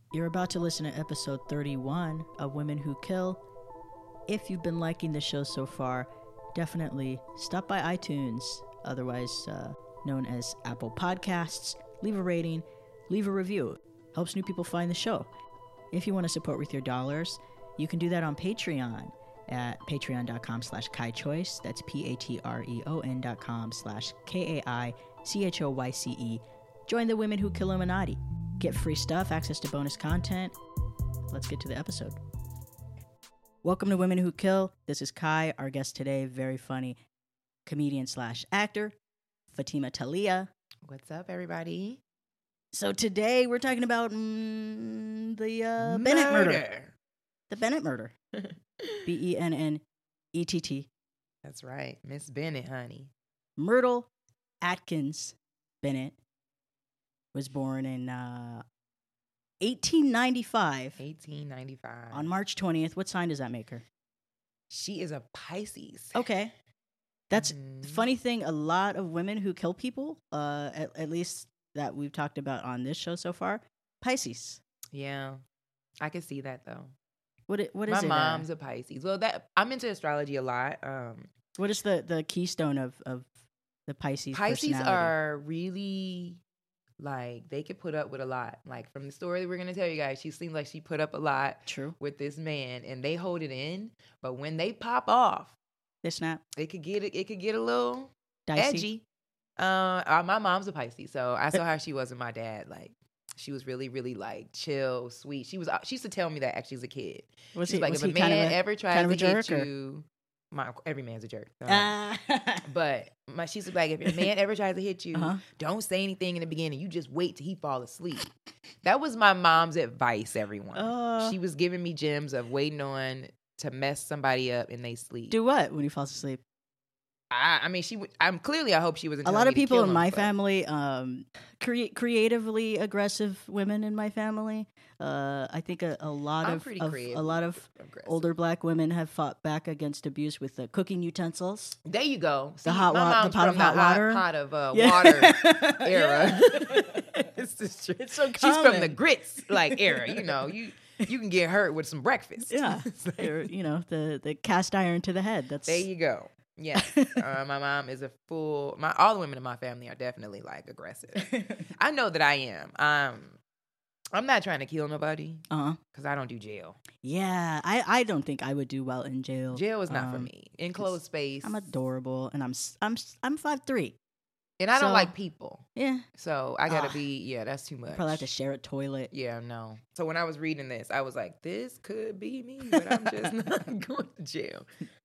You're about to listen to episode 31 of Women Who Kill. If you've been liking the show so far, definitely stop by iTunes, otherwise known as Apple Podcasts. Leave a rating, leave a review. Helps new people find the show. If you want to support with your dollars, you can do that on Patreon at patreon.com/KaiChoyce. That's patreon.com/KAICHOYCE. Join the Women Who Kill Illuminati. Get free stuff, access to bonus content. Let's get to the episode. Welcome to Women Who Kill. This is Kai. Our guest today, very funny comedian/actor, Fatima Talia. What's up, everybody? So today we're talking about the Bennett murder. The Bennett murder. Bennett. That's right. Miss Bennett, honey. Myrtle Atkins Bennett was born in 1895. 1895. On March 20th. What sign does that make her? She is a Pisces. Okay. That's the funny thing. A lot of women who kill people, at least that we've talked about on this show so far, Pisces. Yeah. I can see that, though. What is My it? My mom's a Pisces. Well, I'm into astrology a lot. What is the keystone of the Pisces Pisces personality? are really, like, they could put up with a lot. Like, from the story that we're going to tell you guys, she seems like she put up a lot. True. With this man, and they hold it in. But when they pop off, they snap. It could get a little dicey. edgy. My mom's a Pisces, so I saw how she was with my dad. Like, she was really, really, like, chill, sweet. She used to tell me that actually as a kid. Was She's he, like, was if he a man kind of ever tries to jerk, hit you, every man's a jerk. But she's like, if a man ever tries to hit you, don't say anything in the beginning. You just wait till he fall asleep. That was my mom's advice, everyone. She was giving me gems of waiting on to mess somebody up in they sleep. Do what when he falls asleep? I mean, I hope she wasn't. A lot of people in my but family, creatively aggressive women in my family. I think a lot of older black women have fought back against abuse with cooking utensils. There you go. See, the pot of hot water, pot of water era. It's so common. She's from the grits era. You can get hurt with some breakfast. Yeah, or, the cast iron to the head. There you go. Yeah, my mom is all the women in my family are definitely like aggressive. I know that I am. I'm not trying to kill nobody because I don't do jail. Yeah, I don't think I would do well in jail. Jail is not for me. Enclosed space. I'm adorable and I'm 5'3", and I don't like people. Yeah, so I gotta be. That's too much. Probably have to share a toilet. Yeah, no. So when I was reading this, I was like, this could be me, but I'm just not going to jail.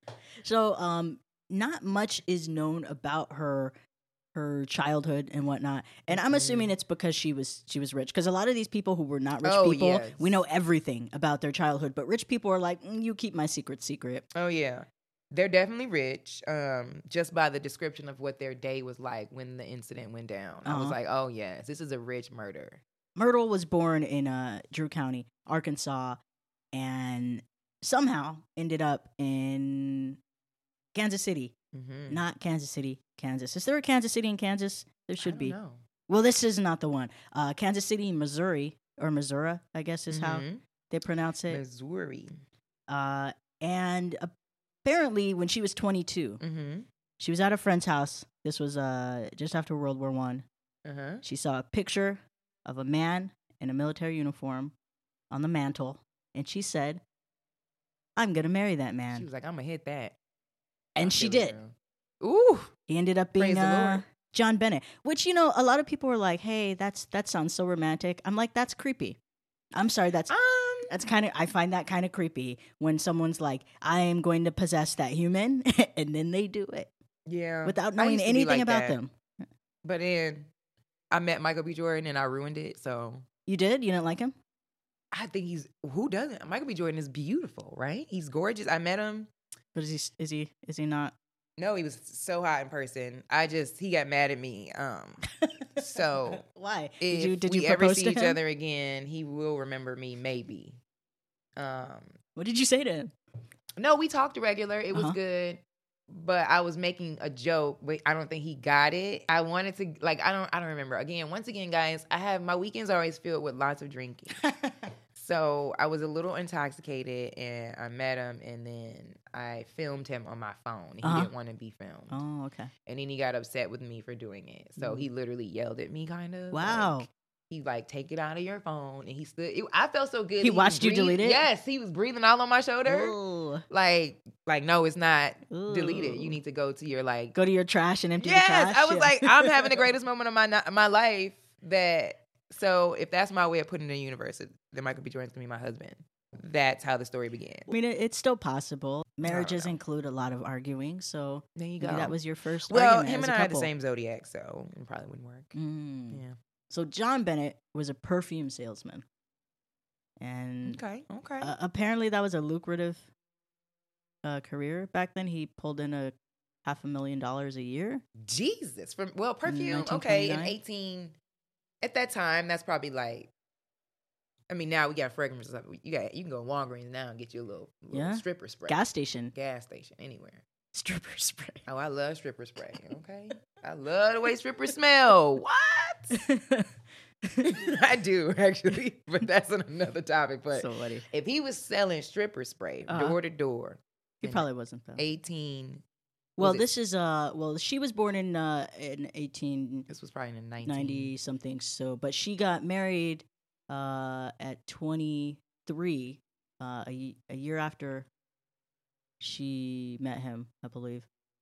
So not much is known about her childhood and whatnot, and I'm assuming it's because she was rich. Because a lot of these people who were not rich people, we know everything about their childhood, but rich people are like, you keep my secret. Oh yeah, they're definitely rich. Just by the description of what their day was like when the incident went down, I was like, oh yes, this is a rich murder. Myrtle was born in Drew County, Arkansas, and somehow ended up in Kansas City. Not Kansas City, Kansas. Is there a Kansas City in Kansas? There should be. Know. Well, this is not the one. Kansas City, Missouri, or Missouri, I guess is how they pronounce it. Missouri. And apparently when she was 22, she was at a friend's house. This was just after World War I. She saw a picture of a man in a military uniform on the mantle, and she said, I'm going to marry that man. She was like, I'm going to hit that. And she did. Ooh. He ended up being John Bennett, which, a lot of people were like, hey, that sounds so romantic. I'm like, that's creepy. I'm sorry. That's kind of, I find that kind of creepy when someone's like, I am going to possess that human and then they do it. Yeah. Without knowing anything about them. But then I met Michael B. Jordan and I ruined it. So you did? You didn't like him? I think who doesn't? Michael B. Jordan is beautiful, right? He's gorgeous. I met him. But is he not? No, he was so hot in person. He got mad at me. So why? If did we you ever propose see to each him? other again, he will remember me, maybe. What did you say to him? No, we talked regular. It was good. But I was making a joke, but I don't think he got it. I wanted to, I don't remember. Once again, guys, my weekends are always filled with lots of drinking. So I was a little intoxicated, and I met him, and then I filmed him on my phone. He didn't want to be filmed. Oh, okay. And then he got upset with me for doing it. So he literally yelled at me, kind of. Wow. Like, he take it out of your phone, and he stood. I felt so good. He watched you delete it. Yes, he was breathing all on my shoulder. Ooh. Like no, it's not deleted. You need to go to your go to your trash and empty the trash. Yes, I was like, I'm having the greatest moment of my life. So if that's my way of putting it in the universe, then Michael B. Jordan's gonna be my husband. That's how the story began. I mean, it's still possible. Marriages include a lot of arguing, so there you go. Maybe that was your first. Well, argument him as and a I had the couple. same zodiac, so it probably wouldn't work. Yeah. So John Bennett was a perfume salesman, and okay. Apparently that was a lucrative career back then. He pulled in $500,000 a year. Jesus, perfume. Okay, in 18 at that time, that's probably like. I mean, now we got fragrances. You can go to Walgreens now and get you a little stripper spray. Gas station, anywhere. Stripper spray. Oh, I love stripper spray. Okay, I love the way strippers smell. What? I do actually, but that's another topic. But so funny. If he was selling stripper spray door to door, he probably wasn't though. 18. Well, this is she was born in 18. This was probably in 1990 something. So, but she got married at 23, a year after she met him, I believe.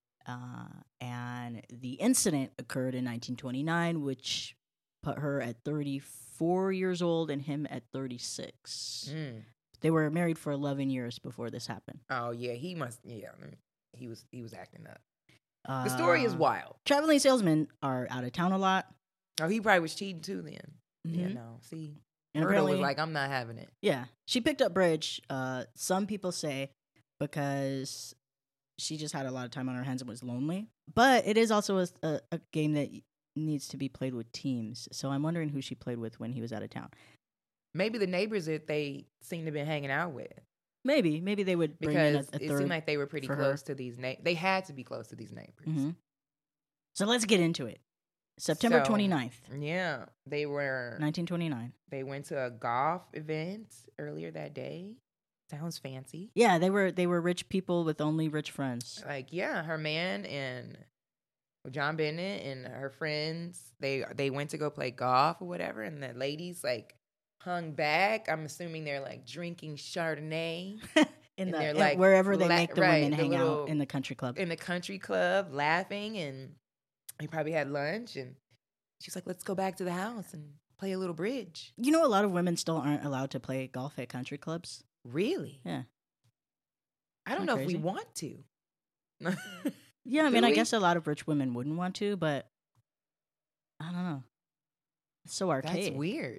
And the incident occurred in 1929, which put her at 34 years old and him at 36. They were married for 11 years before this happened. Oh yeah, he must. Yeah, he was acting up. The story is wild. Traveling salesmen are out of town a lot. Oh, he probably was cheating too then. Mm-hmm. Yeah, no. See, and Myrtle was like, I'm not having it. Yeah, she picked up bridge. Some people say because she just had a lot of time on her hands and was lonely. But it is also a game that needs to be played with teams. So I'm wondering who she played with when he was out of town. Maybe the neighbors that they seem to have been hanging out with. Maybe they would bring in a third. It seemed like they were pretty close to these they had to be close to these neighbors. Mm-hmm. So let's get into it. September 29th. Yeah, they were 1929. They went to a golf event earlier that day. Sounds fancy. Yeah, they were rich people with only rich friends. Like, yeah, her man and John Bennett and her friends, they went to go play golf or whatever, and the ladies like hung back. I'm assuming they're like drinking Chardonnay. Wherever they make the women hang out in the country club. In the country club, laughing, and they probably had lunch, and she's like, let's go back to the house and play a little bridge. You know, a lot of women still aren't allowed to play golf at country clubs. Really? Yeah. I don't know if we want to. Yeah, I mean, I guess a lot of rich women wouldn't want to, but I don't know. It's so archaic. That's weird.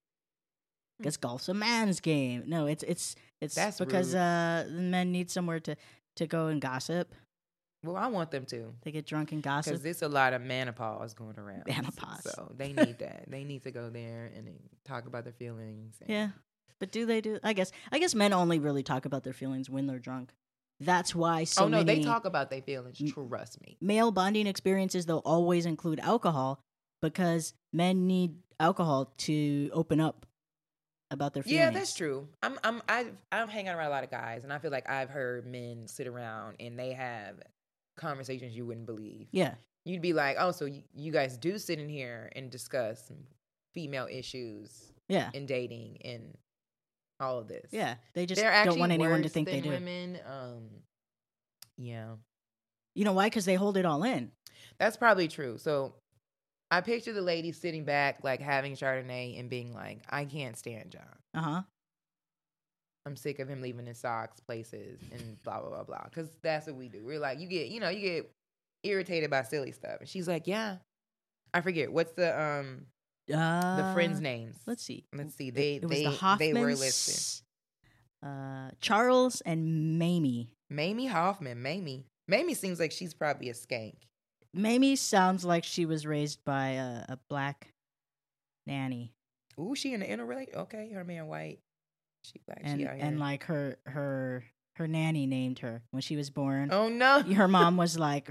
I guess golf's a man's game. No, it's That's because the men need somewhere to go and gossip. Well, I want them to. They get drunk and gossip. Because there's a lot of menopause going around. Menopause. So they need that. They need to go there and talk about their feelings. Yeah. But do they do? I guess men only really talk about their feelings when they're drunk. That's why they talk about their feelings. Trust me. Male bonding experiences, they'll always include alcohol because men need alcohol to open up about their feelings. Yeah, that's true. I'm hanging around a lot of guys, and I feel like I've heard men sit around and they have conversations you wouldn't believe. Yeah. You'd be like, oh, so you guys do sit in here and discuss female issues. Yeah. And dating and all of this. Yeah, they just don't want anyone to think they do. Women, yeah. You know why? Because they hold it all in. That's probably true. So I picture the lady sitting back, like having Chardonnay and being like, I can't stand John. Uh-huh. I'm sick of him leaving his socks places and blah, blah, blah, blah. Because that's what we do. We're like, you get irritated by silly stuff. And she's like, yeah. I forget. What's the friends' names? Let's see. It was the Hoffmans. They were listed. Charles and Mamie. Mamie Hoffman. Mamie seems like she's probably a skank. Mamie sounds like she was raised by a black nanny. Ooh, she in the interrelation? Okay, her man white. She black. And she out here. And like her nanny named her when she was born. Oh no! Her mom was like,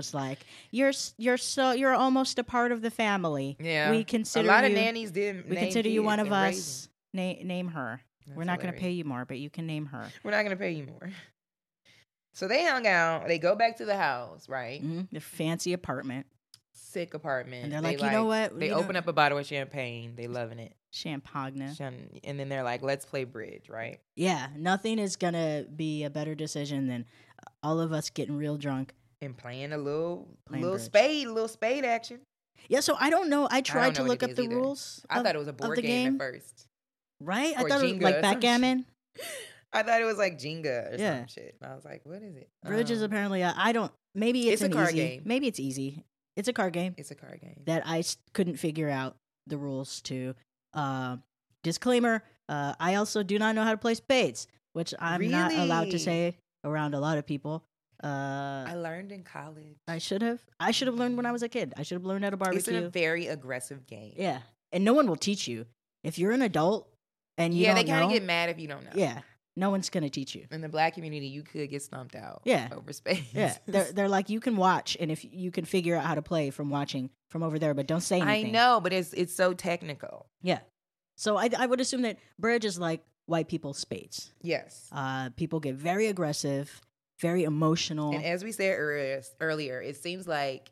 you're almost a part of the family. Yeah, we consider a lot of nannies did. We consider you one of us. Name her. We're not going to pay you more, but you can name her. We're not going to pay you more. So they hung out. They go back to the house, right? Mm-hmm. The fancy apartment. Sick apartment. And they're like, you know what? They open up a bottle of champagne. They loving it. Champagne. And then they're like, let's play bridge, right? Yeah. Nothing is going to be a better decision than all of us getting real drunk. And playing a little spade action. Yeah, so I don't know. I tried to look up the rules. I thought it was a board game at first. Right? I thought it was like backgammon. I thought it was like Jenga or some shit. And I was like, what is it? Bridge is apparently, maybe it's a card game. Maybe it's easy. It's a card game. It's a card game. That I couldn't figure out the rules to. Disclaimer, I also do not know how to play spades, which I'm not allowed to say around a lot of people. I learned in college. I should have learned when I was a kid. I should have learned at a barbecue. It's a very aggressive game. Yeah. And no one will teach you. If you're an adult and you don't know. Yeah, they kind of get mad if you don't know. Yeah. No one's going to teach you. In the black community, you could get stumped out over space. Yeah. They're like, you can watch, and if you can figure out how to play from watching from over there, but don't say anything. I know, but it's so technical. Yeah. So I would assume that bridge is like white people's spades. Yes. People get very aggressive, very emotional. And as we said earlier, it seems like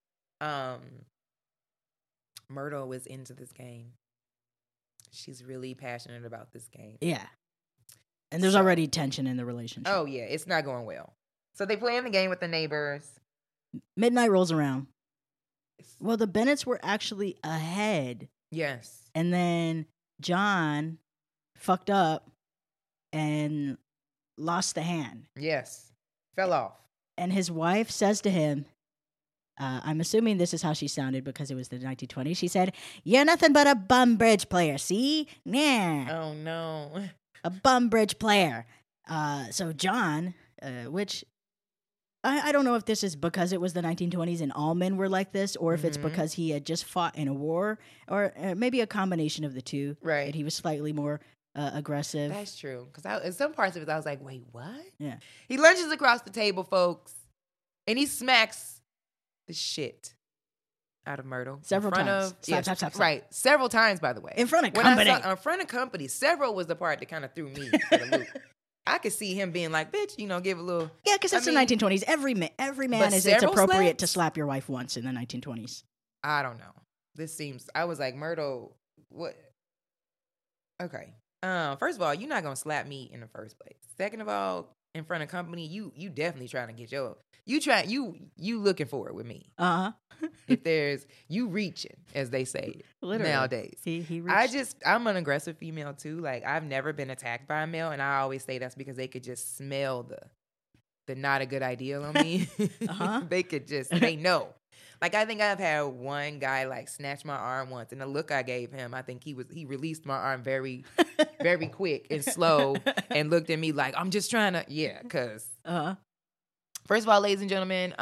Myrtle was into this game. She's really passionate about this game. Yeah. And there's already tension in the relationship. Oh, yeah. It's not going well. So they play in the game with the neighbors. Midnight rolls around. Well, the Bennetts were actually ahead. Yes. And then John fucked up and lost the hand. Yes. Fell off. And his wife says to him, I'm assuming this is how she sounded because it was the 1920s. She said, "You're nothing but a bum bridge player, see? Nah." Oh, no. A bum bridge player. So John, which I don't know if this is because it was the 1920s and all men were like this, or if it's because he had just fought in a war, or maybe a combination of the two. Right. And he was slightly more aggressive. That's true. Because in some parts of it, I was like, wait, what? Yeah. He lunges across the table, folks, and he smacks the shit out of Myrtle. Several times. Slap. Right. Several times, by the way. In front of company. In front of company. Several was the part that kind of threw me for the loop. I could see him being like, bitch, give a little. Yeah, because it's the 1920s. Every man is it's appropriate to slap your wife once in the 1920s. I don't know. This seems, I was like, Myrtle, what? Okay. First of all, you're not going to slap me in the first place. Second of all, in front of company, you definitely trying to get you looking for it with me. If there's you reaching, as they say nowadays. He reached. I'm an aggressive female too. Like I've never been attacked by a male, and I always say that's because they could just smell the not a good idea on me. They know. Like I think I've had one guy like snatch my arm once, and the look I gave him, I think he released my arm very, very quick and slow, and looked at me like I'm just trying to because. First of all, ladies and gentlemen,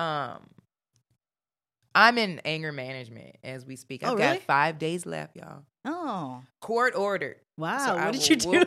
I'm in anger management as we speak. I've got 5 days left, y'all. Oh. Court ordered. Wow. So what did you do?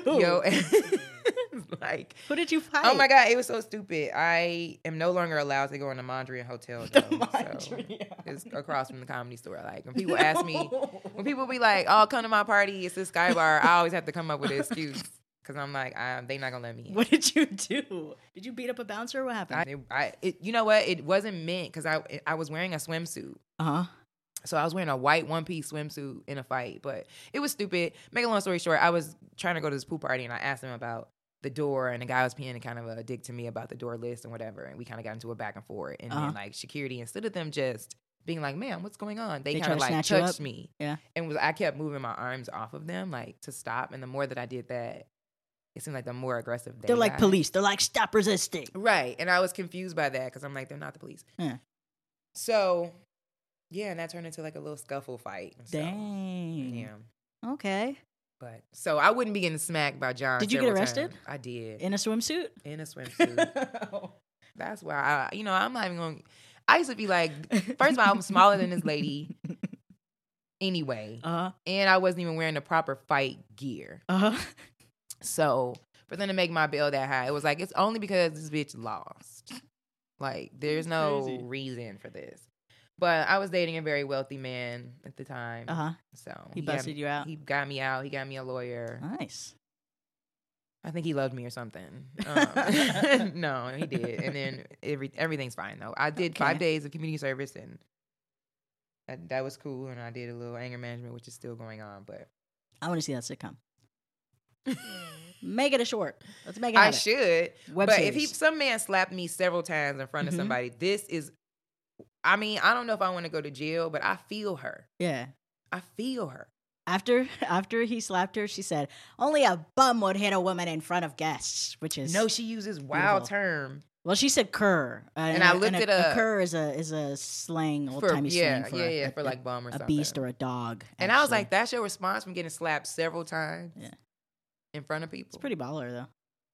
Who did you fight? Oh my God, it was so stupid. I am no longer allowed to go in the Mondrian Hotel. It's across from the Comedy Store. Like when people ask me, when people be like, "Oh, come to my party, it's this Sky Bar," I always have to come up with an excuse. Because I'm like, they not going to let me in. What did you do? Did you beat up a bouncer? What happened? You know what? It wasn't meant because I was wearing a swimsuit. So I was wearing a white one-piece swimsuit in a fight. But it was stupid. Make a long story short, I was trying to go to this pool party, and I asked him about the door, and the guy was being kind of a dick to me about the door list and whatever. And we kind of got into a back and forth. And then, like, security, instead of them just being like, "Ma'am, what's going on?" They kind of, like, touched me. Yeah. And I kept moving my arms off of them, like, to stop. And the more that I did that, it seemed like the more aggressive they They're like police. They're like, "Stop resisting." Right. And I was confused by that because I'm like, they're not the police. Yeah. So, yeah, and that turned into like a little scuffle fight. Dang. Yeah. Okay. But, so I wouldn't be getting smacked by John. Did you get arrested? Times. I did. In a swimsuit? In a swimsuit. That's why I'm not even going to. I used to be like, first of all, I'm smaller than this lady anyway. And I wasn't even wearing the proper fight gear. So for them to make my bill that high, it was like, it's only because this bitch lost. Like, there's no reason for this. But I was dating a very wealthy man at the time. Uh-huh. So he busted you out? He got me out. He got me a lawyer. Nice. I think he loved me or something. No, he did. And then everything's fine, though. I did 5 days of community service, and that was cool. And I did a little anger management, which is still going on. But I want to see that sitcom. Make it a short. Let's make it. I should. Web but series. if some man slapped me several times in front of somebody, this is. I mean, I don't know if I want to go to jail, but I feel her. Yeah, I feel her. After he slapped her, she said, "Only a bum would hit a woman in front of guests," which is no. She uses wild term. Well, she said "cur," and I looked it up. A cur is a slang, old timey slang for for like bum or something, a beast or a dog. And I was like, "That's your response from getting slapped several times, in front of people." It's pretty baller though.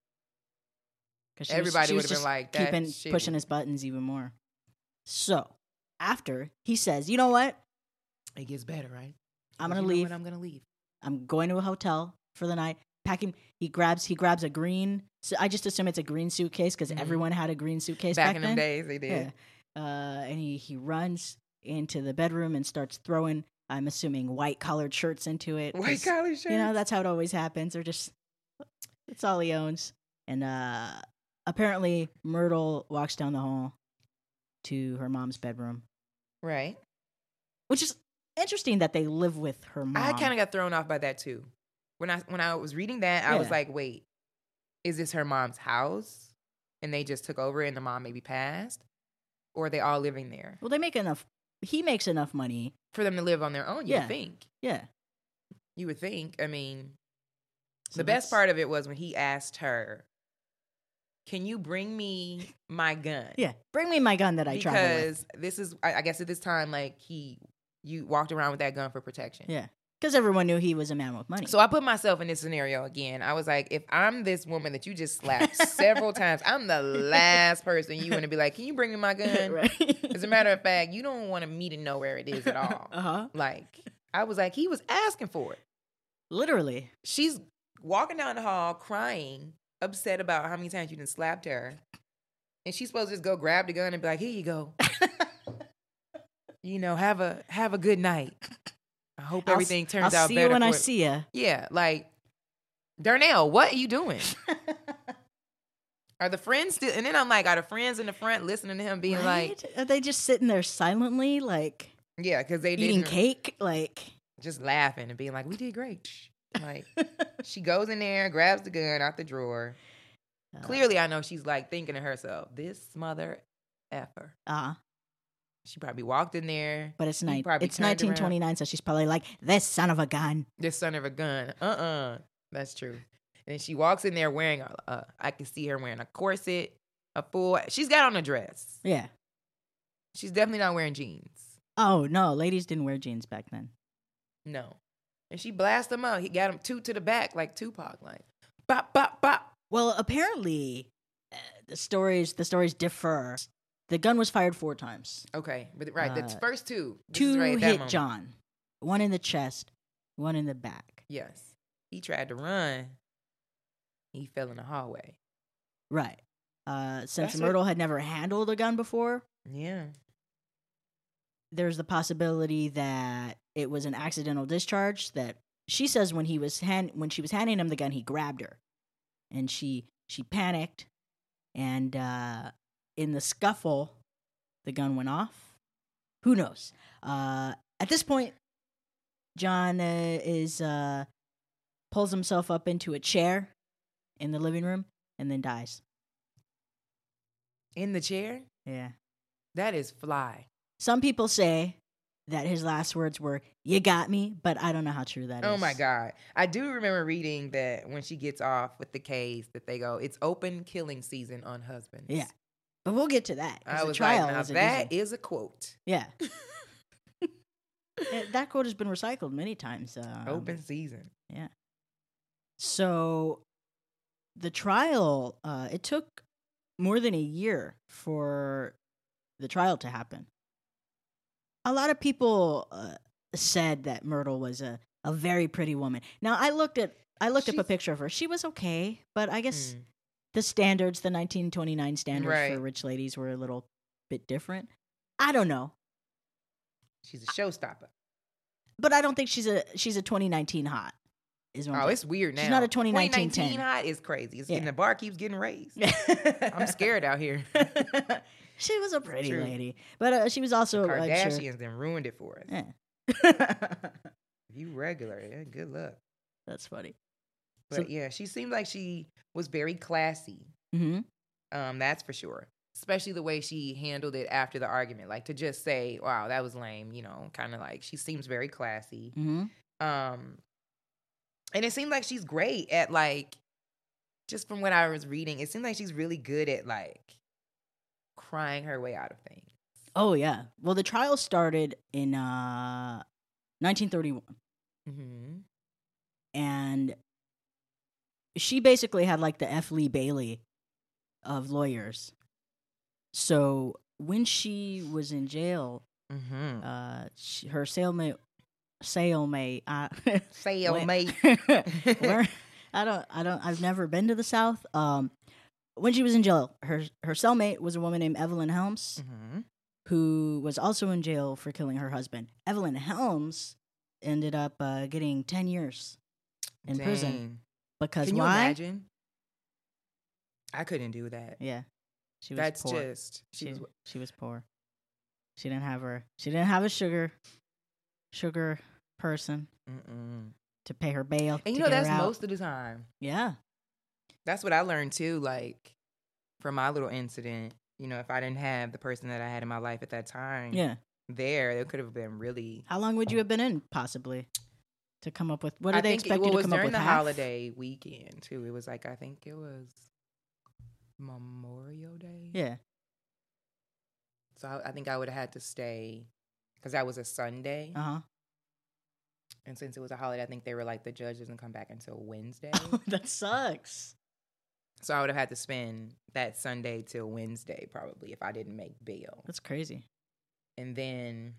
Everybody would have been like, pushing his buttons even more. So after he says, "You know what? It gets better, right? I'm gonna leave. I'm gonna leave. I'm going to a hotel for the night." Packing. He grabs a green. So I just assume it's a green suitcase because everyone had a green suitcase back in then. them days. They did. Yeah. And he runs into the bedroom and starts throwing, I'm assuming, white collared shirts into it. White collared shirts. You know, that's how it always happens. It's all he owns. And apparently Myrtle walks down the hall to her mom's bedroom. Right. Which is interesting that they live with her mom. I kind of got thrown off by that too. When I was reading that, I was like, wait, is this her mom's house? And they just took over and the mom maybe passed? Or are they all living there? Well, he makes enough money. For them to live on their own, you would think. Yeah. You would think. I mean, the best part of it was when he asked her, "Can you bring me my gun?" Yeah, bring me my gun that I travel with. Because this is, I guess at this time, like you walked around with that gun for protection. Yeah. Because everyone knew he was a man with money. So I put myself in this scenario again. I was like, if I'm this woman that you just slapped several times, I'm the last person you want to be like, "Can you bring me my gun?" Right. As a matter of fact, you don't want me to know where it is at all. Like, I was like, he was asking for it. Literally. She's walking down the hall crying, upset about how many times you done slapped her. And she's supposed to just go grab the gun and be like, "Here you go. Have a good night. I hope everything turns out better." I'll see you when I see you. Yeah, like, Darnell, what are you doing? Are the friends still? And then I'm like, are the friends in the front listening to him being like, are they just sitting there silently, like, yeah, because they eating cake, like, just laughing and being like, "We did great." Like, she goes in there, grabs the gun out the drawer. Clearly, I know she's like thinking to herself, "This mother effer." She probably walked in there. But it's 1929, so she's probably like, "This son of a gun." This son of a gun. That's true. And she walks in there wearing I can see her wearing a corset, she's got on a dress. Yeah. She's definitely not wearing jeans. Oh, no. Ladies didn't wear jeans back then. No. And she blasted him out. He got him 2 to the back like Tupac, like, bop, bop, bop. Well, apparently, the stories differ. The gun was fired 4 times. Okay, but the first 2. 2 hit John. 1 in the chest, 1 in the back. Yes. He tried to run. He fell in the hallway. Right. Since Myrtle had never handled a gun before. Yeah. There's the possibility that it was an accidental discharge. That she says when she was handing him the gun, he grabbed her, and she panicked, and in the scuffle, the gun went off. Who knows? At this point, John pulls himself up into a chair in the living room and then dies. In the chair? Yeah. That is fly. Some people say that his last words were, "You got me," but I don't know how true that is. Oh my God. I do remember reading that when she gets off with the case, that they go, "It's open killing season on husbands." Yeah. But we'll get to that. I was like, now that is a quote. Yeah. That quote has been recycled many times. Open season. Yeah. So the trial, it took more than a year for the trial to happen. A lot of people said that Myrtle was a very pretty woman. Now, I looked up a picture of her. She was okay, but I guess the 1929 standards for rich ladies were a little bit different. I don't know. She's a showstopper. But I don't think she's a 2019 hot. is on Oh, jail. it's weird now. She's not a 2019 2019 10. hot is crazy. It's Yeah. getting, the bar keeps getting raised. I'm scared out here. She was a pretty True. lady, but she was also Kardashians then ruined it for us. Yeah. If you regular, yeah, good luck. That's funny. But So- yeah, she seemed like she was very classy. Mm-hmm. That's for sure. Especially the way she handled it after the argument. Like to just say, wow, that was lame, you know, kind of like she seems very classy. Mm-hmm. And it seemed like she's great at like, just from what I was reading, it seemed like she's really good at like crying her way out of things. Oh yeah. Well, the trial started in 1931, Mm-hmm. and she basically had like the F. Lee Bailey of lawyers. So when she was in jail, Mm-hmm. her cellmate. Sailmate. Where, I've never been to the South. When she was in jail, her cellmate was a woman named Evelyn Helms, Mm-hmm. who was also in jail for killing her husband. Evelyn Helms ended up getting 10 years in prison because Can you why? imagine? I couldn't do that. Yeah, she was That's poor. just She was poor. She didn't have a sugar person Mm-mm. to pay her bail. And to you know get her that's out. most of the time. Yeah. That's what I learned too. Like from my little incident, you know, if I didn't have the person that I had in my life at that time, Yeah. it could have been really. How long would you have been in, possibly, to come up with? What I did they think expect it you to was come up during with? the half? holiday weekend too. It was like I think it was Memorial Day. Yeah. So I think I would have had to stay because that was a Sunday, Uh-huh. and since it was a holiday, I think they were like the judge doesn't come back until Wednesday. That sucks. So I would have had to spend that Sunday till Wednesday probably if I didn't make bail. That's crazy. And then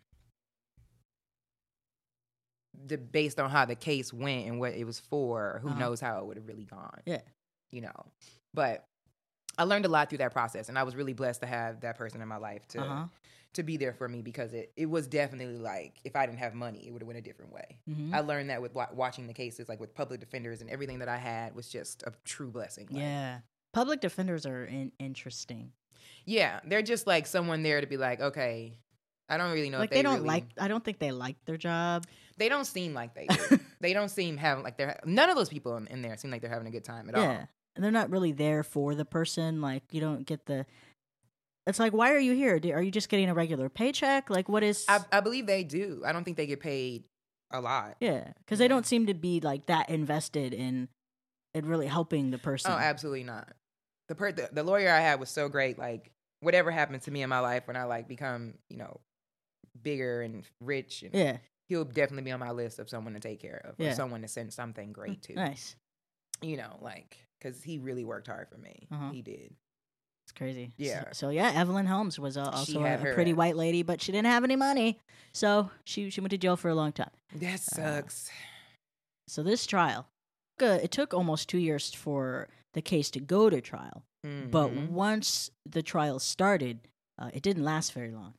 based on how the case went and what it was for, who Uh-huh. knows how it would have really gone. Yeah. You know. But I learned a lot through that process, and I was really blessed to have that person in my life to be there for me because it was definitely like if I didn't have money, it would have went a different way. Mm-hmm. I learned that with watching the cases, like with public defenders and everything that I had was just a true blessing. Like, Yeah. Public defenders are interesting. yeah, they're just like someone there to be like, okay, I don't really know. Like if they don't really, I don't think they like their job. They don't seem like they do. They don't seem having like they're none of those people in there seem like they're having a good time at all. Yeah. And they're not really there for the person. Like you don't get the. It's like, why are you here? Are you just getting a regular paycheck? Like, what is? I believe they do. I don't think they get paid a lot. Yeah, because they don't seem to be like that invested in really helping the person. Oh, absolutely not. The lawyer I had was so great. Like whatever happened to me in my life when I like become, you know, bigger and rich, and Yeah. he'll definitely be on my list of someone to take care of, Yeah. or someone to send something great to. Nice. You know, like because he really worked hard for me. Uh-huh. He did. It's crazy. Yeah. So yeah, Evelyn Helms was also had a her pretty ass. white lady, but she didn't have any money, so she went to jail for a long time. That sucks. So this trial, it took almost 2 years for the case to go to trial. But Mhm. once the trial started, it didn't last very long.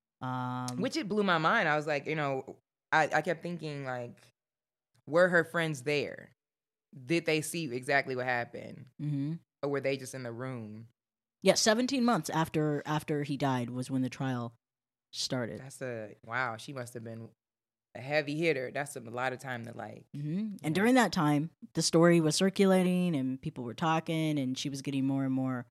Which it blew my mind. I was like, you know, I kept thinking like, were her friends there? Did they see exactly what happened, hmm or were they just in the room? Yeah, 17 months after he died was when the trial started. Wow. She must have been a heavy hitter. That's a lot of time to like. And during that time, the story was circulating and people were talking, and she was getting more and more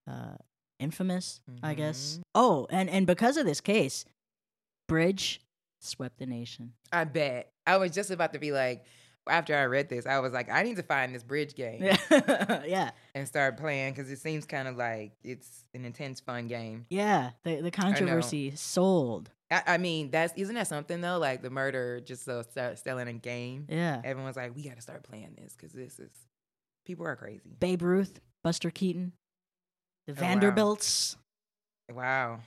infamous, I guess. Mhm. Oh, and because of this case, Bridge swept the nation. I bet. I was just about to be like, after I read this, I was like, I need to find this bridge game Yeah. and start playing because it seems kind of like it's an intense, fun game. Yeah, the controversy sold. I mean, isn't that something though? Like the murder just start selling a game. Yeah. Everyone's like, we got to start playing this because people are crazy. Babe Ruth, Buster Keaton, the wow. Vanderbilts. Wow.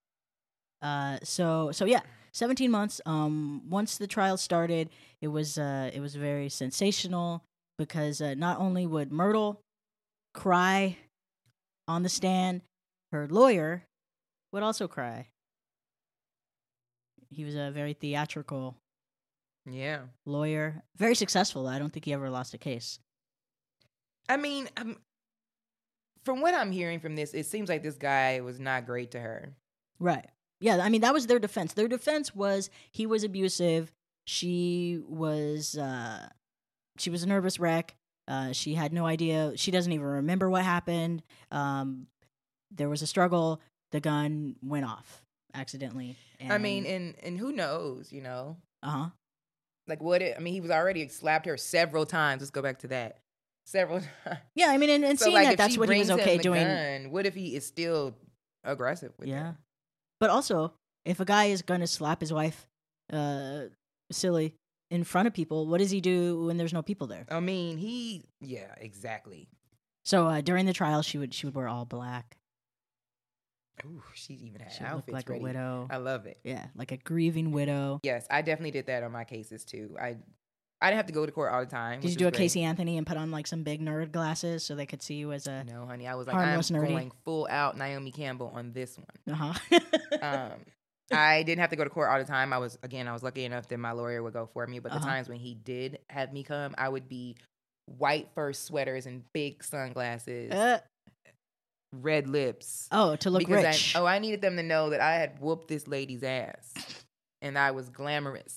So yeah, 17 months. Once the trial started, it was very sensational because not only would Myrtle cry on the stand, her lawyer would also cry. He was very theatrical Yeah. Lawyer. Very successful. I don't think he ever lost a case. I mean, from what I'm hearing from this, it seems like this guy was not great to her. Right. Yeah, I mean, that was their defense. Their defense was he was abusive. She was a nervous wreck. She had no idea. She doesn't even remember what happened. There was a struggle. The gun went off accidentally. I mean, and who knows, you know? Uh-huh. Like he was already slapped her several times. Let's go back to that. Several times. Yeah, I mean, and so seeing like, that that's what he was okay doing. Gun, what if he is still aggressive with her? But also, if a guy is going to slap his wife silly in front of people, what does he do when there's no people there? I mean, yeah, exactly. So during the trial, she would wear all black. Ooh, she even had she outfits like ready. A widow. I love it. Yeah, like a grieving widow. Yes, I definitely did that on my cases too. I didn't have to go to court all the time. Did you do a Casey Anthony and put on like some big nerd glasses so they could see you as a No, honey. I was like, harmless I'm nerdy. going full out Naomi Campbell on this one. Uh-huh. I didn't have to go to court all the time. I was lucky enough that my lawyer would go for me. But the times when he did have me come, I would be white fur sweaters and big sunglasses, red lips. Oh, to look rich. I needed them to know that I had whooped this lady's ass, and I was glamorous.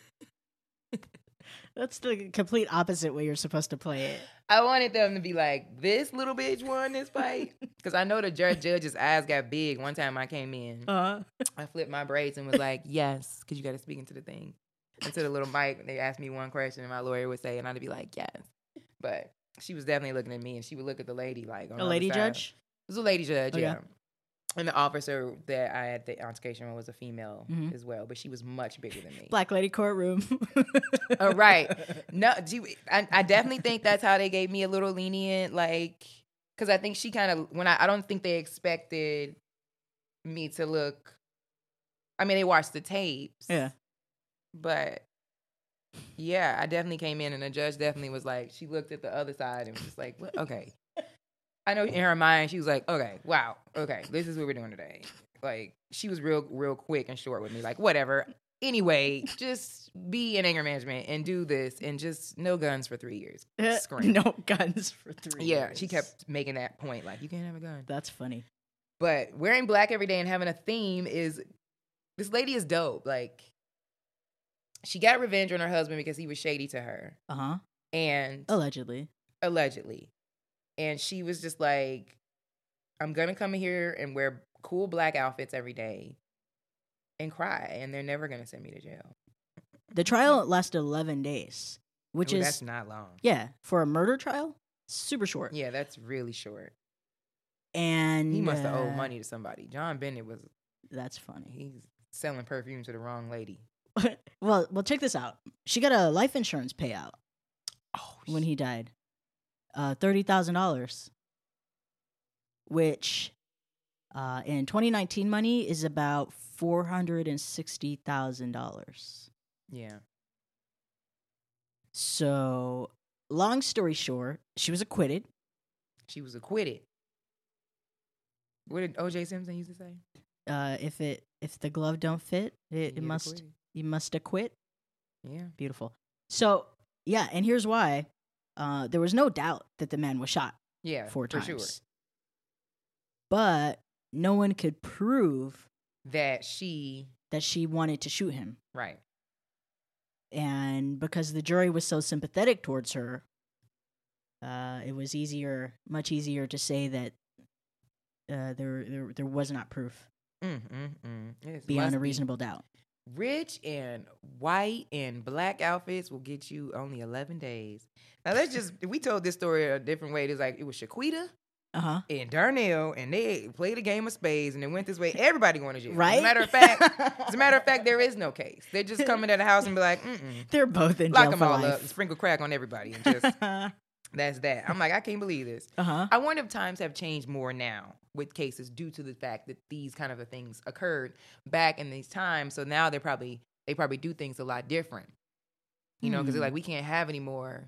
That's the complete opposite way you're supposed to play it. I wanted them to be like, this little bitch won this fight. Because I know the judge's eyes got big. One time I came in, I flipped my braids and was like, yes, because you got to speak into the thing. Into the little mic, they asked me one question and my lawyer would say, and I'd be like, yes. But she was definitely looking at me, and she would look at the lady like, on a lady judge? It was a lady judge, yeah. And the officer that I had the altercation with was a female as well, but she was much bigger than me. Black lady courtroom. Right. No, I definitely think that's how they gave me a little lenient, like, because I think she kind of, I don't think they expected me to look, I mean, they watched the tapes. Yeah. But, yeah, I definitely came in, and the judge definitely was like, she looked at the other side and was just like, what? Okay. I know in her mind, she was like, okay, wow, okay, this is what we're doing today. Like, she was real quick and short with me. Like, whatever. Anyway, just be in anger management and do this, and just no guns for 3 years. Scream. No guns for 3 years. Yeah, she kept making that point. Like, you can't have a gun. That's funny. But wearing black every day and having a theme is, this lady is dope. Like, she got revenge on her husband because he was shady to her. Uh-huh. And Allegedly. And she was just like, I'm going to come in here and wear cool black outfits every day and cry, and they're never going to send me to jail. The trial lasted 11 days, which is... That's not long. Yeah. For a murder trial, super short. Yeah, that's really short. And... He must have owed money to somebody. John Bennett was... That's funny. He's selling perfume to the wrong lady. Well, check this out. She got a life insurance payout when he died. $30,000, which in 2019 money is about $460,000. Yeah. So, long story short, she was acquitted. What did O.J. Simpson used to say? If the glove don't fit, you must acquit. Yeah. Beautiful. So, yeah, and here's why. There was no doubt that the man was shot. Yeah, 4 times. For sure. But no one could prove that she wanted to shoot him. Right. And because the jury was so sympathetic towards her, it was much easier to say that there was not proof beyond a reasonable doubt. Rich and white and black outfits will get you only 11 days. Now we told this story a different way. It was Shaquita and Darnell, and they played a game of spades, and it went this way. Everybody going to jail. Right? As a matter of fact, there is no case. They just come into the house and be like, They're both in lock jail them for all life. up and sprinkle crack on everybody, and just that's that. I'm like, I can't believe this. I wonder if times have changed more now with cases due to the fact that these kind of things occurred back in these times. So now they probably do things a lot different, because they're like, we can't have any more,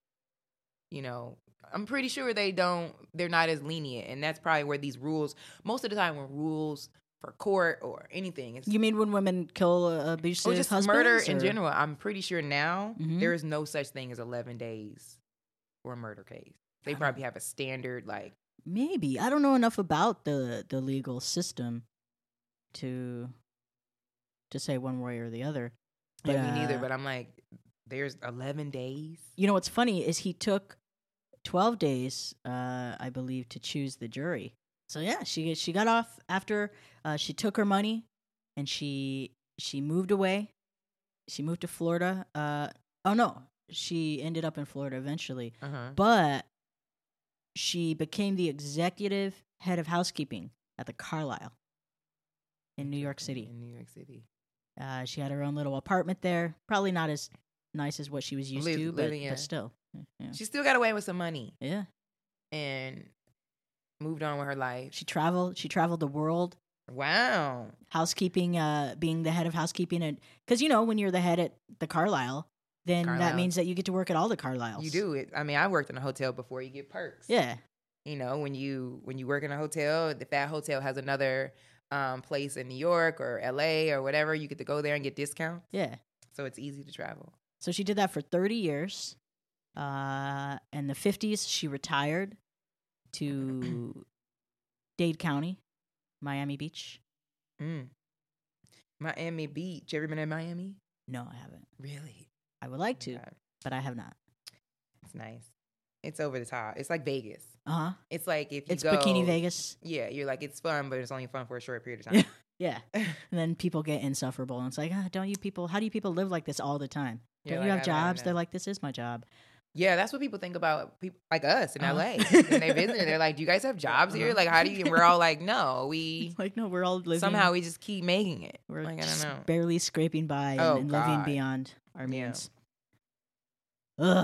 I'm pretty sure they're not as lenient. And that's probably where these rules, most of the time when rules for court or anything. You mean when women kill abusive just husbands? Murder in general. I'm pretty sure now Mhm. there is no such thing as 11 days for a murder case. They probably have a standard like. Maybe. I don't know enough about the legal system to say one way or the other. But, Yeah, me neither. But I'm like, there's 11 days. You know what's funny is he took 12 days, I believe, to choose the jury. So yeah, she got off after she took her money, and she moved away. She moved to Florida. Oh no, she ended up in Florida eventually. But she became the executive head of housekeeping at the Carlyle in New York City. She had her own little apartment there. Probably not as nice as what she was used to, but still. Yeah. She still got away with some money. Yeah. And moved on with her life. She traveled the world. Wow. Housekeeping, being the head of housekeeping. And because, you know, when you're the head at the Carlyle, then that means that you get to work at all the Carlyles. You do it. I mean, I worked in a hotel before. You get perks. Yeah. You know, when you work in a hotel, if that hotel has another place in New York or LA or whatever, you get to go there and get discounts. Yeah. So it's easy to travel. So she did that for 30 years. In the 50s, she retired to Dade County, Miami Beach. Miami Beach. You ever been in Miami? No, I haven't. Really? I would like to, but I have not. It's nice. It's over the top. It's like Vegas. It's like if you it's go, Bikini Vegas. Yeah, you're like, it's fun, but it's only fun for a short period of time. Yeah. And then people get insufferable, and it's like, how do you people live like this all the time? Yeah, don't you have jobs? They're like, this is my job. Yeah, that's what people think about people like us in LA. When they visit, they're like, do you guys have jobs here? Like, how do you? And we're all like, no, we're all living. Somehow we just keep making it. We're like, I don't know. Barely scraping by and living beyond our means. Ugh.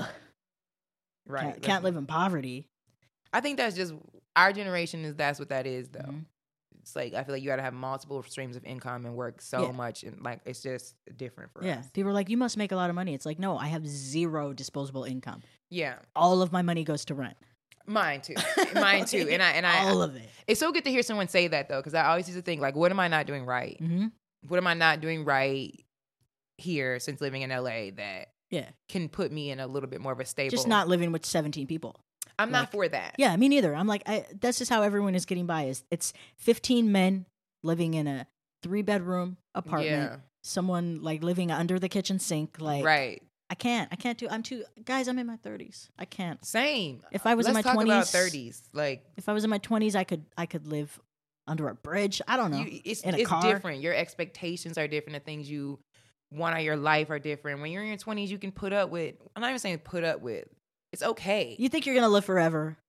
Right. Can't live in poverty. I think that's just our generation. That's what that is, though. Mm-hmm. It's like I feel like you got to have multiple streams of income and work so much, and like it's just different for us. Yeah, people are like, you must make a lot of money. It's like, no, I have zero disposable income. Yeah, all of my money goes to rent. Mine too. And I all of it. It's so good to hear someone say that though, because I always used to think like, what am I not doing right? Mm-hmm. What am I not doing right here since living in LA that can put me in a little bit more of a stable? Just not living with 17 people. I'm not for that. Yeah, me neither. I'm like, that's just how everyone is getting by. It's 15 men living in a 3-bedroom apartment. Yeah. Someone like living under the kitchen sink. Like, right. I can't do. Guys, I'm in my 30s. I can't. Same. If I was in my 20s, talk about 30s. Like, if I was in my 20s, I could live under a bridge. I don't know. It's car. Different. Your expectations are different. The things you want out of your life are different. When you're in your 20s, you can put up with. I'm not even saying put up with. It's okay. You think you're gonna live forever,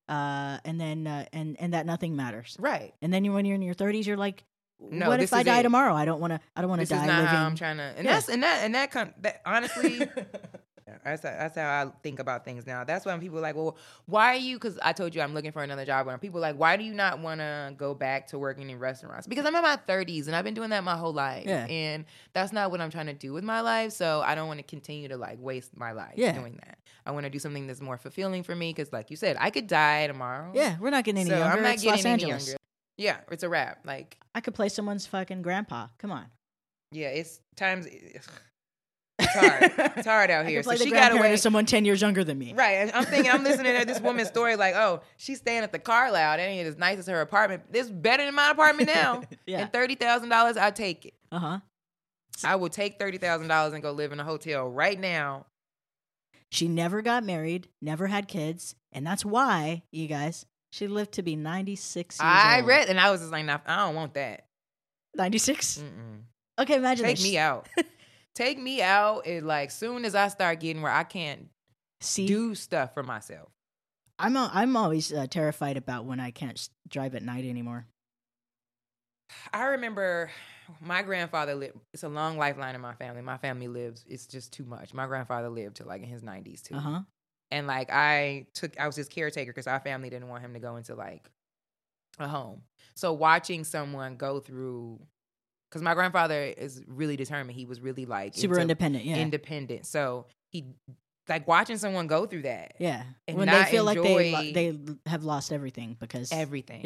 and then and that nothing matters, right? And then when you're in your 30s, you're like, no, what if I die tomorrow? I don't want to die. This is not living. how I'm trying to. And that honestly, that's how I think about things now. That's why when people are like, well, why are you? Because I told you I'm looking for another job. When people are like, why do you not want to go back to working in restaurants? Because I'm in my 30s and I've been doing that my whole life. Yeah. And that's not what I'm trying to do with my life. So I don't want to continue to like waste my life doing that. I want to do something that's more fulfilling for me. Because like you said, I could die tomorrow. Yeah, we're not getting any younger. I'm not it's getting Los any Angeles. younger. Yeah, it's a wrap. Like I could play someone's fucking grandpa. Come on. Yeah, it's times. It's hard. It's hard out here. So she got away with someone 10 years younger than me. Right. And I'm listening to this woman's story like, oh, she's staying at the Carlyle. That ain't as nice as her apartment. It's better than my apartment now. Yeah. And $30,000, I take it. Uh-huh. I will take $30,000 and go live in a hotel right now. She never got married, never had kids. And that's why, you guys, she lived to be 96 years old. I read, and I was just like, nah, I don't want that. 96? Mm-mm. Okay, imagine Take me out. Take me out is like soon as I start getting where I can't do stuff for myself. I'm always terrified about when I can't drive at night anymore. I remember my grandfather lived. It's a long lifeline in my family. My family lives. It's just too much. My grandfather lived to like in his 90s too. Uh-huh. And like I was his caretaker because our family didn't want him to go into like a home. So watching someone go through. Because my grandfather is really determined. He was really like super independent, yeah. Independent. So he like watching someone go through that. Yeah. And when they feel like they have lost everything because everything. Yeah.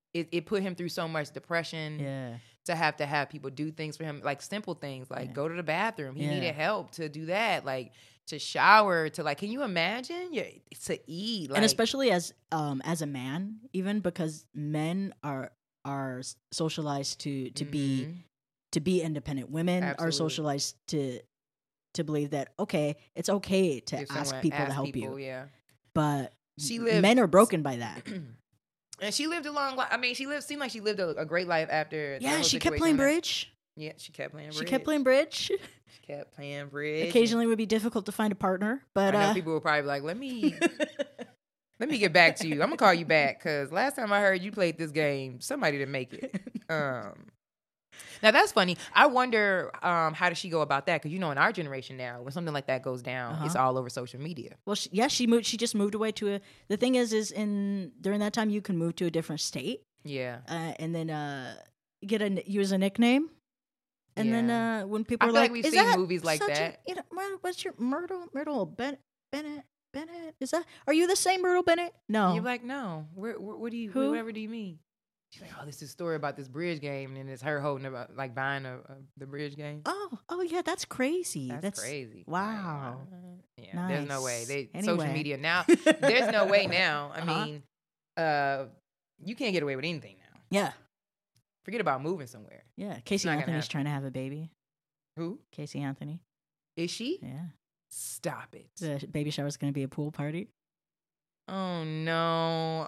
it put him through so much depression. Yeah. To have people do things for him, like simple things, like go to the bathroom. He needed help to do that, like to shower, to like, can you imagine? To eat, like, and especially as a man, even because men are socialized to be independent. Women are socialized to believe that it's okay to ask people to help you. Yeah, but men are broken by that. And she lived a long life. I mean, seemed like she lived a great life after. Yeah, she kept playing bridge. Yeah, she kept playing bridge. She kept playing bridge. Occasionally it would be difficult to find a partner, but I know people would probably be like, let me get back to you. I'm gonna call you back because last time I heard you played this game, somebody didn't make it. Now that's funny. I wonder how does she go about that? Because in our generation now, when something like that goes down, it's all over social media. Well, she moved. She just moved away to the thing is during that time you can move to a different state. Yeah, and then use a nickname. And then when people are like we've seen movies like that. What's your Myrtle Bennett? Is that? Are you the same Myrtle Bennett? No. And you're like, no. What do you? Whatever do you mean? She's like, this is a story about this bridge game, and it's her holding about like buying the bridge game. Oh yeah, that's crazy. That's crazy. Wow. Yeah, nice. There's no way. Social media now. There's no way now. I mean, you can't get away with anything now. Yeah. Forget about moving somewhere. Yeah, Casey Anthony's trying to have a baby. Who? Casey Anthony. Is she? Yeah. Stop it. The baby shower is going to be a pool party. Oh no.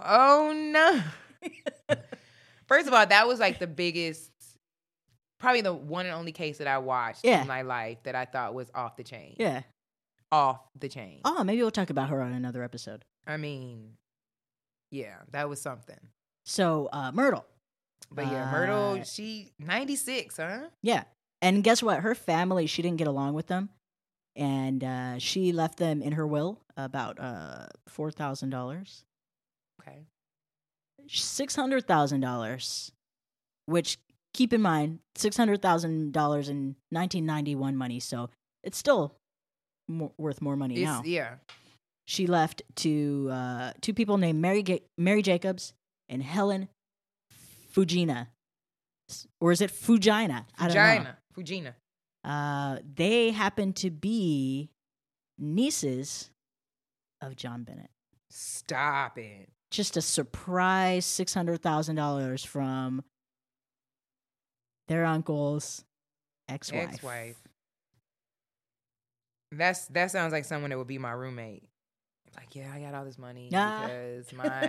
First of all, that was like the biggest, probably the one and only case that I watched in my life that I thought was off the chain. Yeah. Off the chain. Oh, maybe we'll talk about her on another episode. I mean, yeah, that was something. So, Myrtle. But yeah, Myrtle, she 96, huh? Yeah. And guess what? Her family, she didn't get along with them. And she left them in her will about $4,000. Okay. $600,000, which keep in mind, $600,000 in 1991 money. So it's still worth more money now. Yeah. She left to two people named Mary Jacobs and Helen Fugina. Or is it Fugina? I don't know. Fugina. They happen to be nieces of John Bennett. Stop it. Just a surprise $600,000 from their uncle's ex-wife. That sounds like someone that would be my roommate. Like, yeah, I got all this money because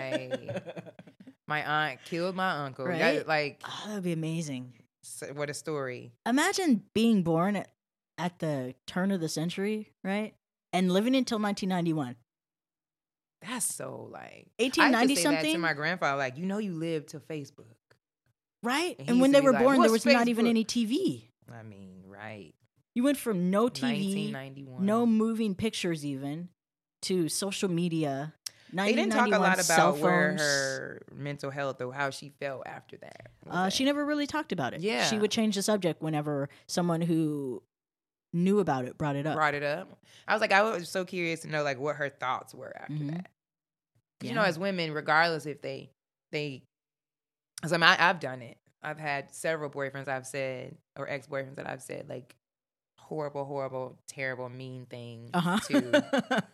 my aunt killed my uncle. Right? That would be amazing. What a story. Imagine being born at the turn of the century, right? And living until 1991. That's so 1890 I used to say something. That to my grandfather, you lived to Facebook, right? And when they were born, there was not even any TV. I mean, right? You went from no TV, 1991. no moving pictures, even to social media. They didn't talk a lot about where her mental health or how she felt after that. She never really talked about it. Yeah, she would change the subject whenever someone who knew about it brought it up. I was so curious to know what her thoughts were after that. Yeah. As women, regardless if they, because I've done it. I've had several boyfriends I've said, or ex-boyfriends that I've said horrible, terrible, mean things to.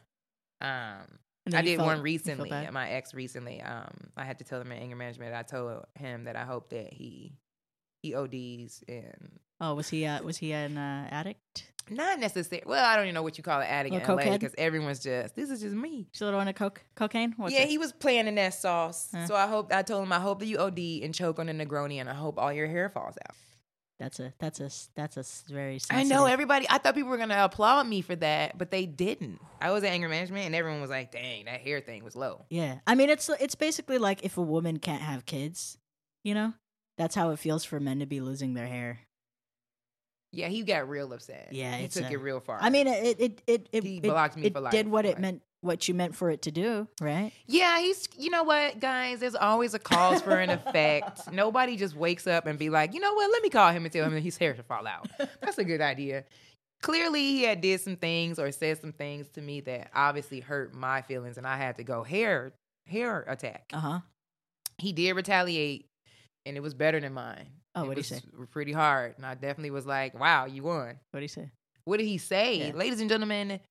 I did one recently. My ex recently. I had to tell him in anger management. I told him that I hope that he ODs and. Oh, was he an addict? Not necessarily. Well, I don't even know what you call an addict in LA because everyone's this is just me. Still on a cocaine? He was playing in that sauce. So I told him I hope that you OD and choke on a Negroni and I hope all your hair falls out. That's a very sensitive. I know I thought people were going to applaud me for that, but they didn't. I was at anger management and everyone was like, dang, that hair thing was low. Yeah. I mean, it's basically like if a woman can't have kids, that's how it feels for men to be losing their hair. Yeah, he got real upset. Yeah, he took it real far. I mean, he blocked me for life. Did what what you meant for it to do, right? Yeah, you know what, guys? There's always a cause for an effect. Nobody just wakes up and be like, you know what? Let me call him and tell him that his hair should fall out. That's a good idea. Clearly, he had did some things or said some things to me that obviously hurt my feelings, and I had to go hair attack. Uh-huh. He did retaliate and it was better than mine. Oh, what did he say? Pretty hard. And I definitely was like, wow, you won. What did he say? What did he say? Yeah. Ladies and gentlemen,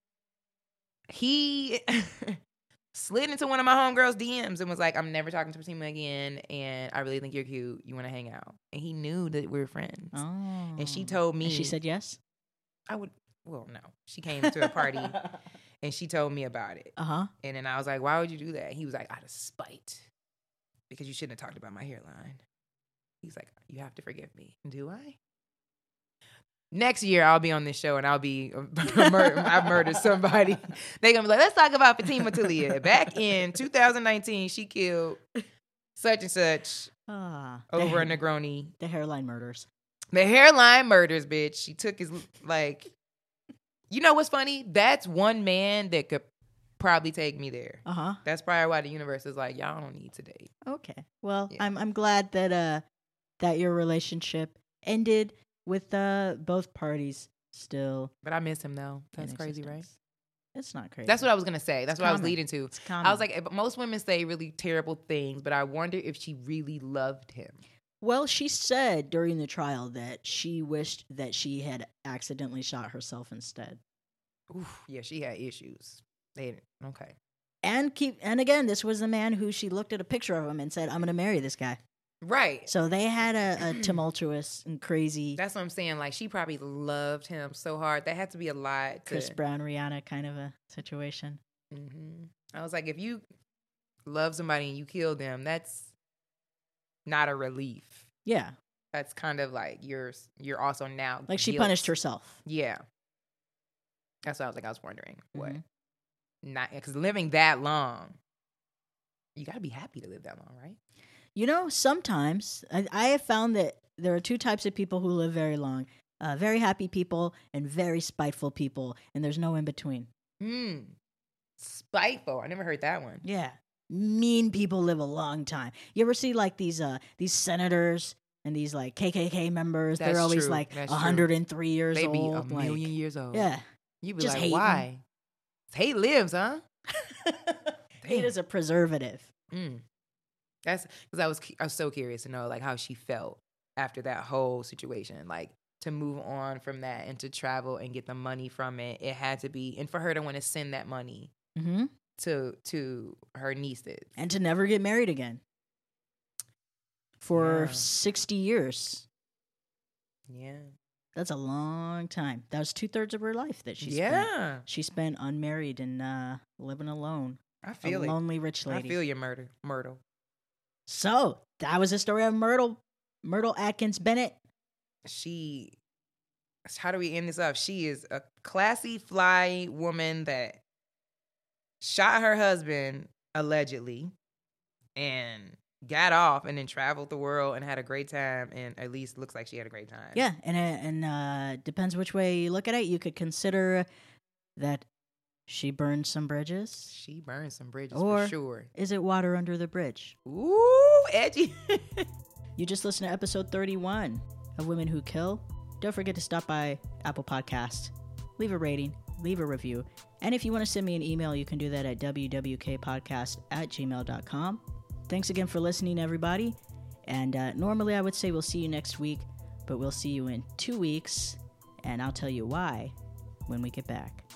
he slid into one of my homegirls' DMs and was like, I'm never talking to Fatima again, and I really think you're cute. You want to hang out? And he knew that we were friends. Oh. And she told me. And she said yes? Well, no. She came to a party and she told me about it. Uh-huh. And then I was like, why would you do that? He was like, out of spite. Because you shouldn't have talked about my hairline. He's like, you have to forgive me. Do I? Next year, I'll be on this show and I'll be, I've murdered somebody. They're going to be like, let's talk about Fatima Talia. Back in 2019, she killed such and such over a Negroni. The hairline murders. The hairline murders, bitch. She took his, like, you know what's funny? That's one man that could probably take me there. Uh-huh. That's probably why the universe is like, y'all don't need to date. Okay. Well, Yeah. I'm glad that that your relationship ended with both parties still. But I miss him though. That's in crazy, right? existence. It's not crazy. That's what I was gonna say. That's It's what I was common. leading to. It's common. I was like, most women say really terrible things, but I wonder if she really loved him. Well, she said during the trial that she wished that she had accidentally shot herself instead. Oof, yeah, she had issues. Okay. And again, this was the man who she looked at a picture of him and said, I'm going to marry this guy. Right. So they had a tumultuous and crazy That's what I'm saying. Like, she probably loved him so hard. That had to be a lot. Chris Brown, Rihanna kind of a situation. Mm-hmm. I was like, if you love somebody and you kill them, that's not a relief. Yeah. That's kind of like you're also now Like she guilt. punished herself. Yeah. That's what I was like. I was wondering what. Mhm. Not because living that long, you got to be happy to live that long, right? You know, sometimes I have found that there are two types of people who live very long. Very happy people and very spiteful people. And there's no in between. Spiteful. I never heard that one. Yeah. Mean people live a long time. You ever see like these senators and these like KKK members? That's They're always true. like That's 103 years They old. be a like, million years old. Yeah. You be Just like, hating. why? Hate lives, huh? Hate is a preservative. That's because I was so curious to know like how she felt after that whole situation. Like to move on from that and to travel and get the money from it, it had to be, and for her to want to send that money Mm-hmm. to her nieces And to never get married again. For Yeah. 60 years. Yeah. That's a long time. That was 2/3 of her life that she spent. Yeah. She spent unmarried and living alone. I feel a it. lonely rich I lady. feel your Myrtle. So that was the story of Myrtle Atkins Bennett. How do we end this up? She is a classy, fly woman that shot her husband allegedly and got off and then traveled the world and had a great time, and at least looks like she had a great time. Yeah, and depends which way you look at it. You could consider that she burned some bridges. She burned some bridges Or for sure. is it water under the bridge? Ooh, edgy. You just listened to episode 31 of Women Who Kill. Don't forget to stop by Apple Podcasts, leave a rating, leave a review. And if you want to send me an email, you can do that at wwkpodcast@gmail.com. Thanks again for listening, everybody. And normally I would say we'll see you next week, but we'll see you in 2 weeks, and I'll tell you why when we get back.